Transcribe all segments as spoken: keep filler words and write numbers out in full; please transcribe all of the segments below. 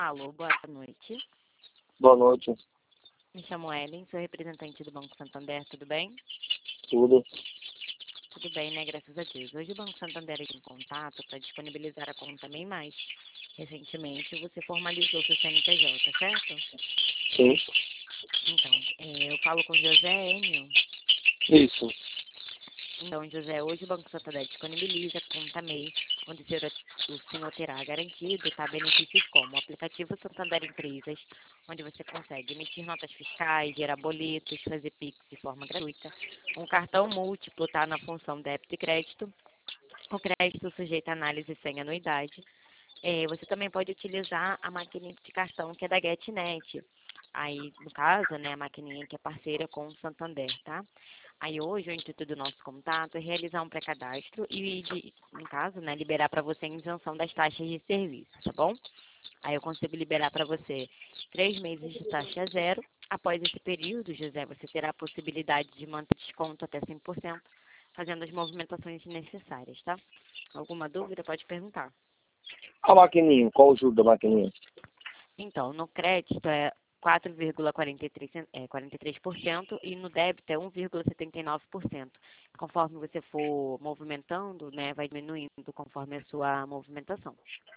Alô, boa noite. Boa noite. Me chamo Ellen, sou representante do Banco Santander, tudo bem? Tudo. Tudo bem, né? Graças a Deus. Hoje o Banco Santander entrou em contato para disponibilizar a conta MEI Mais. Recentemente você formalizou seu C N P J, certo? Sim. Então, é, eu falo com José Enio. Isso. Então, José, hoje o Banco Santander disponibiliza a conta MEI, onde o senhor, o senhor terá garantido tá, benefícios como o aplicativo Santander Empresas, onde você consegue emitir notas fiscais, gerar boletos, fazer Pix de forma gratuita, um cartão múltiplo tá, na função débito e crédito, o crédito sujeito a análise sem anuidade. É, você também pode utilizar a maquininha de cartão que é da GetNet. Aí, no caso, né, a maquininha que é parceira com o Santander, tá? Aí hoje o intuito do nosso contato é realizar um pré-cadastro e, de, no caso, né, liberar para você a isenção das taxas de serviço, tá bom? Aí eu consigo liberar para você três meses de taxa zero. Após esse período, José, você terá a possibilidade de manter desconto até cem por cento, fazendo as movimentações necessárias, tá? Alguma dúvida, pode perguntar. A maquininha, qual o juro da maquininha? Então, no crédito é quatro vírgula quarenta e três por cento, é, quarenta e três por cento e no débito é um vírgula setenta e nove por cento. Conforme você for movimentando, né, vai diminuindo conforme a sua movimentação.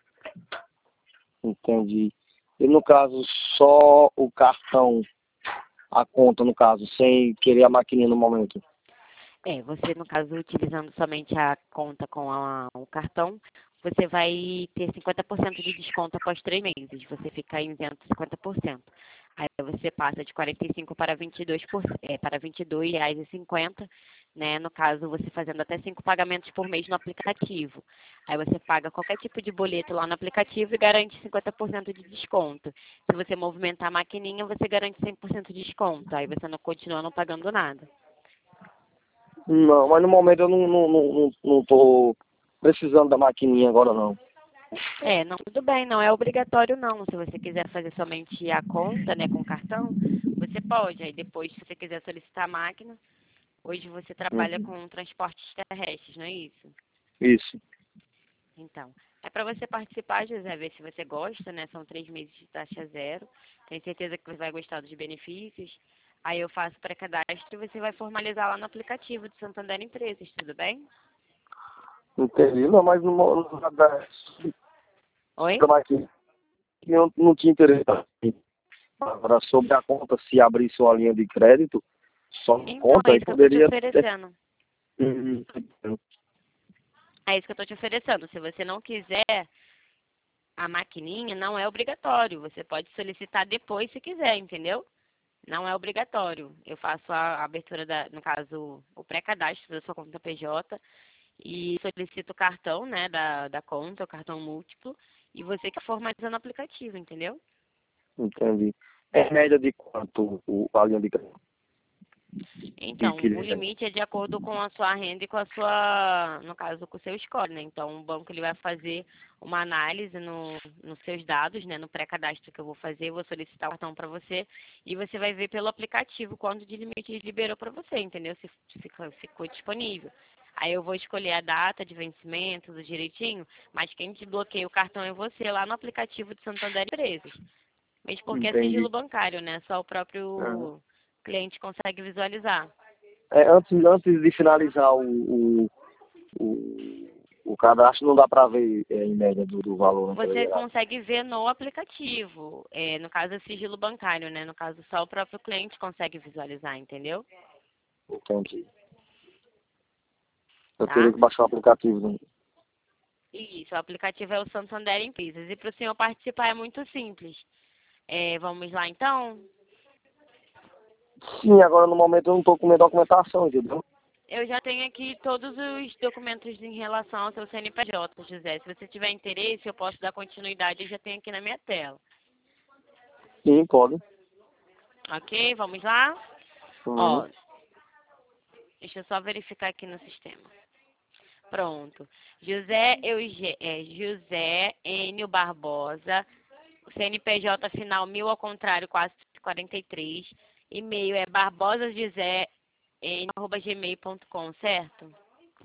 Entendi. E no caso, só o cartão, a conta, no caso, sem querer a maquininha no momento? É, você, no caso, utilizando somente a conta com a, o cartão, você vai ter cinquenta por cento de desconto após três meses. Você fica isento cinquenta por cento. Aí você passa de quarenta e cinco para vinte e dois por, é, para vinte e dois reais e cinquenta, né? No caso, você fazendo até cinco pagamentos por mês no aplicativo. Aí você paga qualquer tipo de boleto lá no aplicativo e garante cinquenta por cento de desconto. Se você movimentar a maquininha, você garante cem por cento de desconto. Aí você não continua não pagando nada. Não, mas no momento eu não, não, não, não, não tô precisando da maquininha agora, não. É, não, tudo bem, não é obrigatório não. Se você quiser fazer somente a conta, né, com cartão, você pode. Aí depois, se você quiser solicitar a máquina, hoje você trabalha Uhum. com transportes terrestres, não é isso? Isso. Então, é para você participar, José, ver se você gosta, né? São três meses de taxa zero. Tenho certeza que você vai gostar dos benefícios. Aí eu faço pré-cadastro e você vai formalizar lá no aplicativo de Santander Empresas, tudo bem? Entendi. Não, mas no momento Oi? da maquininha eu não tinha interesse. Agora, sobre a conta, se abrisse uma linha de crédito, só na Então, conta, é aí isso que eu estou te poderia ter. oferecendo. Uhum. É isso que eu estou te oferecendo. Se você não quiser a maquininha, não é obrigatório. Você pode solicitar depois se quiser, entendeu? Não é obrigatório. Eu faço a abertura, da, no caso, o pré-cadastro da sua conta P J e solicito o cartão, né, da, da conta, o cartão múltiplo, e você que formaliza no aplicativo, entendeu? Entendi. É média de quanto o, a linha de crédito? De Então, o que limite é de acordo com a sua renda e com a sua, no caso, com o seu score, né? Então, o banco ele vai fazer uma análise no, nos seus dados, né? No pré-cadastro que eu vou fazer, eu vou solicitar o cartão para você e você vai ver pelo aplicativo quanto de limite ele liberou para você, entendeu? Se ficou, ficou disponível. Aí eu vou escolher a data de vencimento, tudo direitinho, mas quem desbloqueia o cartão é você lá no aplicativo de Santander Empresas. Mesmo porque é sigilo Entendi. bancário, né? Só o Ah. próprio cliente consegue visualizar. É, antes, antes de finalizar o, o, o, o cadastro, não dá para ver é, em média do, do valor, não tá Você ligado? consegue ver no aplicativo. É, no caso, é sigilo bancário, né? No caso, só o próprio cliente consegue visualizar, entendeu? Entendi. Eu teria Tá? que baixar o aplicativo. Né? Isso, o aplicativo é o Santander Empresas. E para o senhor participar é muito simples. É, vamos lá, então? Sim, agora no momento eu não estou com minha documentação, entendeu? Eu já tenho aqui todos os documentos em relação ao seu C N P J, José. Se você tiver interesse, eu posso dar continuidade. Eu já tenho aqui na minha tela. Sim, pode. Ok? Vamos lá? Uhum. Ó, deixa eu só verificar aqui no sistema. Pronto. José Euge, é, José Enio Barbosa, C N P J final mil ao contrário quatrocentos e quarenta e três. E-mail é barbosajosé arroba gmail ponto com, certo?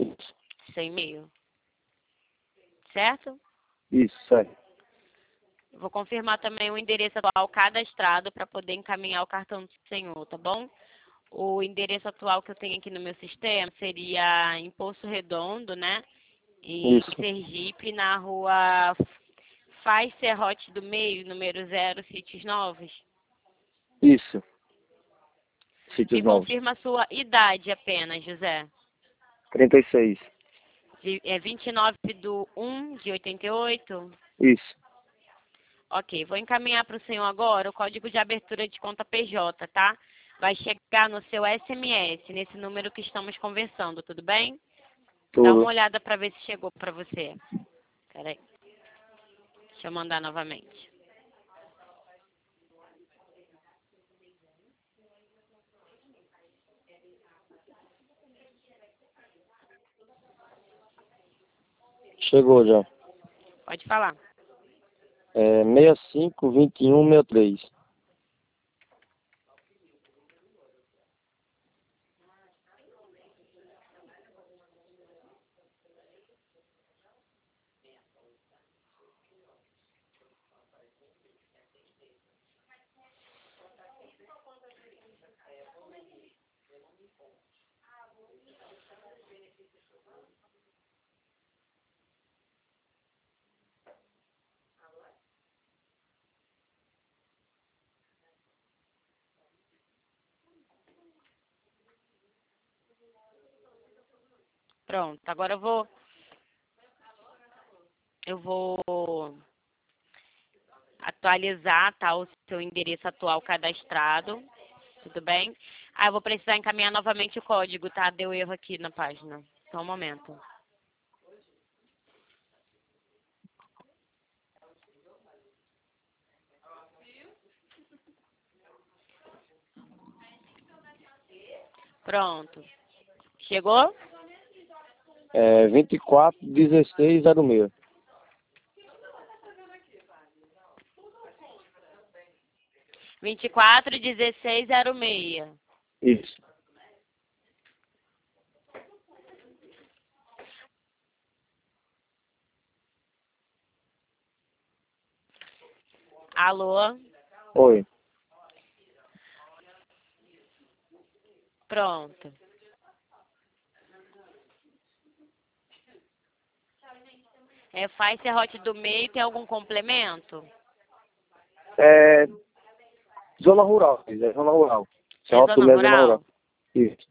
Seu e-mail, certo? Isso, certo. Vou confirmar também o endereço atual cadastrado para poder encaminhar o cartão do senhor, tá bom? O endereço atual que eu tenho aqui no meu sistema seria em Poço Redondo, né? Em Isso, Sergipe, na rua Faz Serrote do Meio, número zero, Sítios Novos. isso. Me Sítios Novos. confirma a sua idade apenas, José. trinta e seis. De- É vinte e nove do um de oitenta e oito? Isso. Ok, vou encaminhar para o senhor agora o código de abertura de conta P J, tá? Vai chegar no seu S M S, nesse número que estamos conversando, tudo bem? Dá uma Tudo. olhada para ver se chegou para você. Peraí, deixa eu mandar novamente. Chegou já. Pode falar. É seis cinco dois um seis três. Pronto, agora eu vou eu vou atualizar, tá, o seu endereço atual cadastrado, tudo bem? Ah, eu vou precisar encaminhar novamente o código, tá? Deu erro aqui na página. Só um momento. Pronto. Chegou? É vinte e quatro dezesseis zero seis. vinte e quatro, dezesseis, zero seis. Isso. Alô? Oi. Pronto. É, faz serrote do meio, tem algum complemento? É zona rural. É zona rural. É Serra do zona Meio, zona rural. rural? Isso.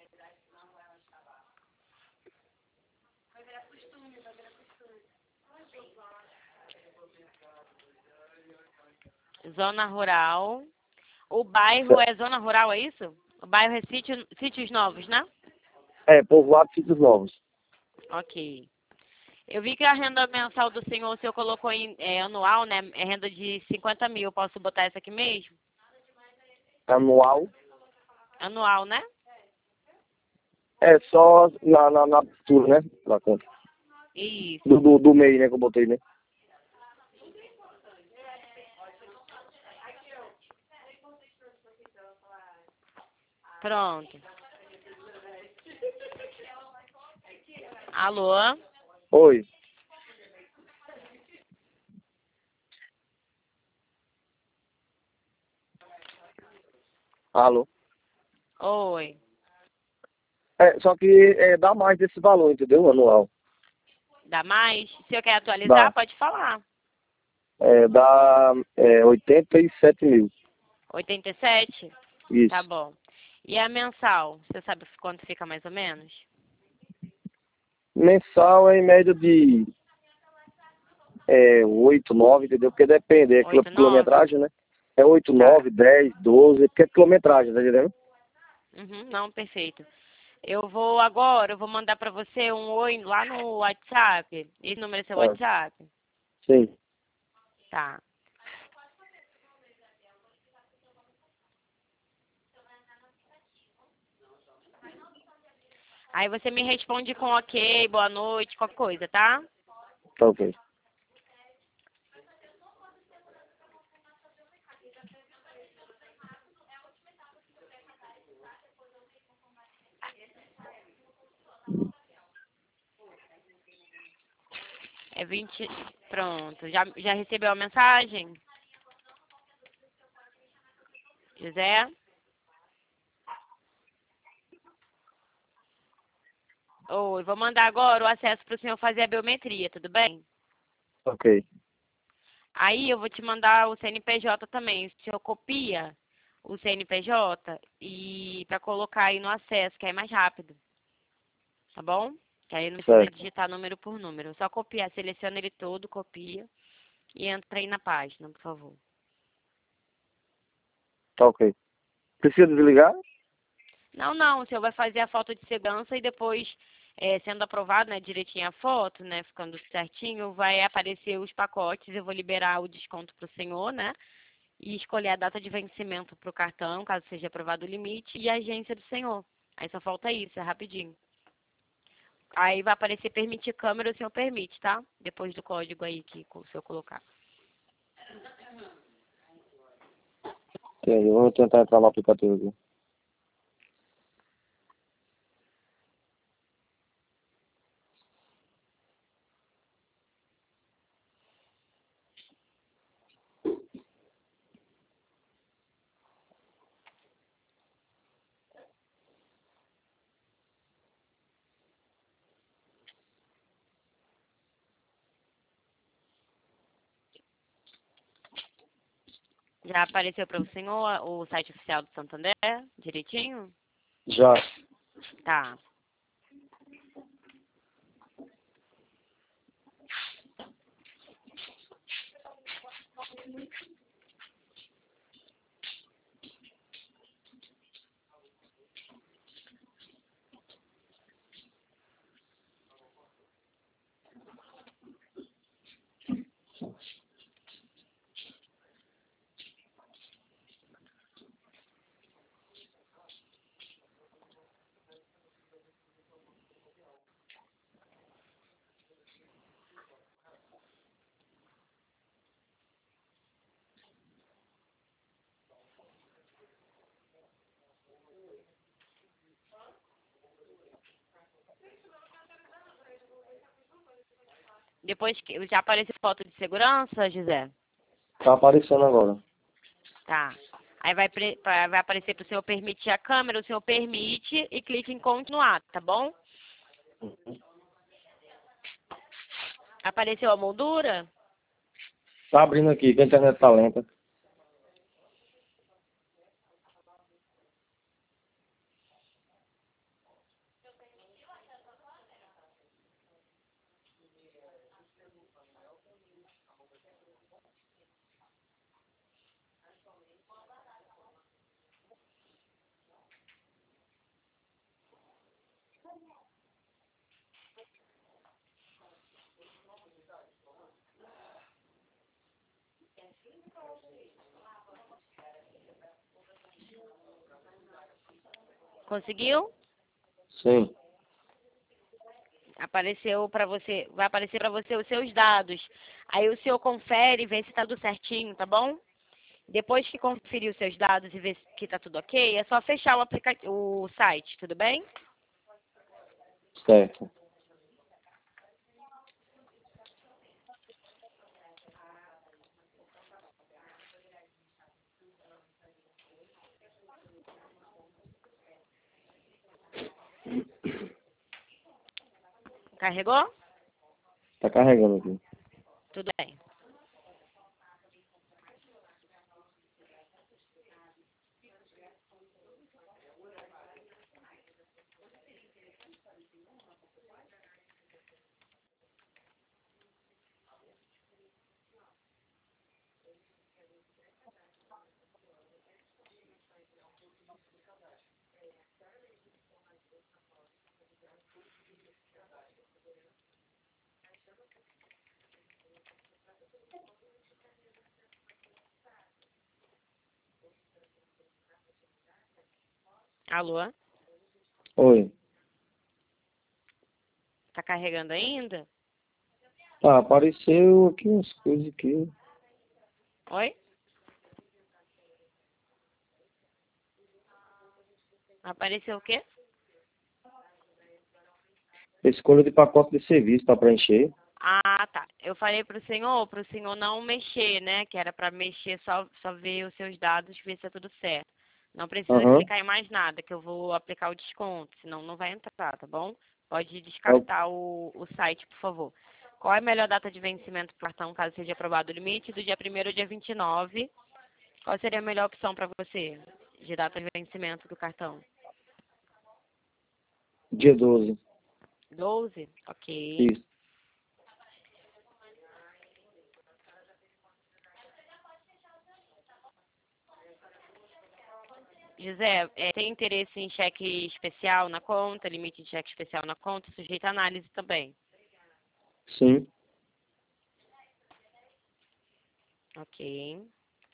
Zona rural. O bairro é zona rural, é isso? O bairro é sítio, Sítios Novos, né? É, povoado Sítios Novos. Ok. Eu vi que a renda mensal do senhor, o senhor colocou em é, anual, né? É renda de cinquenta mil. Posso botar essa aqui mesmo? Anual. Anual, né? É só na, na, na abertura, né? Na conta. Do, Isso. do, do meio, né? Que eu botei, né? Pronto. Alô? Oi. Alô. Oi. É, só que é, dá mais desse valor, entendeu? Anual. Dá mais? Se o senhor quer atualizar, Dá. pode falar. É, dá é, oitenta e sete mil. oitenta e sete? Tá Isso. bom. E a mensal? Você sabe quanto fica mais ou menos? Mensal é em média de é, oito, nove, entendeu? Porque depende, é quilo- oito, nove? quilometragem, né? É oito, Tá. nove, dez, doze, porque é quilometragem, tá entendendo? Uhum, não, perfeito. Eu vou agora, eu vou mandar pra você um oi lá no WhatsApp. Esse número é seu Ah, WhatsApp? sim. Tá. Aí você me responde com ok, boa noite, qualquer coisa, tá? Tá ok. É vinte. Pronto. Já, já recebeu a mensagem? José? Oi, vou mandar agora o acesso para o senhor fazer a biometria, tudo bem? Ok. Aí eu vou te mandar o C N P J também. O senhor copia o C N P J e para colocar aí no acesso, que aí é mais rápido. Tá bom? Que aí não precisa Certo. digitar número por número. Só copiar, seleciona ele todo, copia e entra aí na página, por favor. Tá ok. Precisa desligar? Não, não, o senhor vai fazer a foto de segurança e depois, é, sendo aprovado, né, direitinho a foto, né, ficando certinho, vai aparecer os pacotes, eu vou liberar o desconto para o senhor, né, e escolher a data de vencimento para o cartão, caso seja aprovado o limite, e a agência do senhor. Aí só falta isso, é rapidinho. Aí vai aparecer permitir câmera, o senhor permite, tá? Depois do código aí que o senhor colocar. Entendi. Vamos tentar entrar no aplicativo aqui. Já apareceu para o senhor o site oficial do Santander, direitinho? Já. Tá. Depois que já apareceu foto de segurança, José? Tá aparecendo agora. Tá. Aí vai, pre- pra- vai aparecer para o senhor permitir a câmera, o senhor permite e clique em continuar, tá bom? Apareceu a moldura? Tá abrindo aqui, que a internet tá lenta. Conseguiu? Sim. Apareceu para você, vai aparecer para você os seus dados. Aí o senhor confere e vê se tá tudo certinho, tá bom? Depois que conferir os seus dados e ver que tá tudo ok, é só fechar o aplicativo, o site, tudo bem? Certo. Carregou? Tá carregando aqui. Tudo bem. Alô? Oi. Tá carregando ainda? Tá, apareceu aqui umas coisas aqui. Oi? Apareceu o quê? Escolha de pacote de serviço para preencher. Ah, tá. Eu falei pro senhor, pro senhor não mexer, né? Que era para mexer, só, só ver os seus dados, ver se é tudo certo. Não precisa Aham. clicar em mais nada, que eu vou aplicar o desconto, senão não vai entrar, tá bom? Pode Tá- descartar o, o site, por favor. Qual é a melhor data de vencimento para o cartão, caso seja aprovado o limite? Do dia primeiro ao dia vinte e nove. Qual seria a melhor opção para você, de data de vencimento do cartão? Dia doze. doze? Ok. Isso. José, é, tem interesse em cheque especial na conta, limite de cheque especial na conta, sujeito a análise também. Sim. Ok.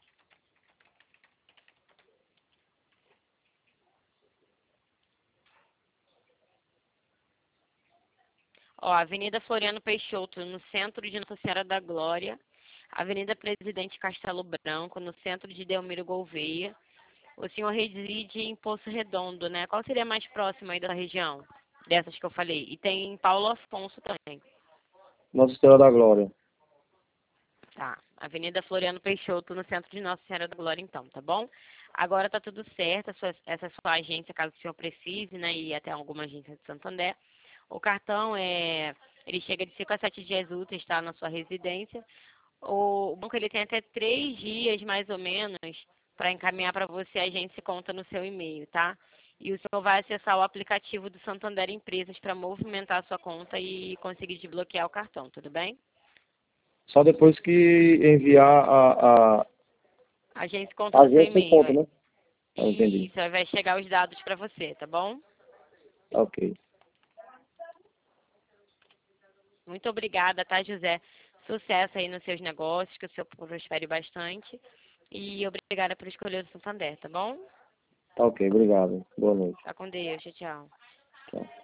Ó, Avenida Floriano Peixoto, no centro de Nossa Senhora da Glória. Avenida Presidente Castelo Branco, no centro de Delmiro Gouveia. O senhor reside em Poço Redondo, né? Qual seria mais próximo aí da região? Dessas que eu falei. E tem Paulo Afonso também. Nossa Senhora da Glória. Tá. Avenida Floriano Peixoto, no centro de Nossa Senhora da Glória, então, tá bom? Agora tá tudo certo, a sua- essa é a sua agência, caso o senhor precise, né? E até alguma agência de Santander. O cartão é. Ele chega de cinco a sete dias úteis, tá? Na sua residência. O banco ele tem até três dias, mais ou menos, para encaminhar para você a agência e conta no seu e-mail, tá? E o senhor vai acessar o aplicativo do Santander Empresas para movimentar a sua conta e conseguir desbloquear o cartão, tudo bem? Só depois que enviar a, a, A agência conta a no seu agência em e-mail. conta, é. né? Ah, entendi. Isso, aí vai chegar os dados para você, tá bom? Ok. Muito obrigada, tá, José? Sucesso aí nos seus negócios, que o senhor prospere bastante. E obrigada por escolher o Santander, tá bom? Tá ok, obrigado. Boa noite. Tá com Deus, tchau, tchau. Tchau.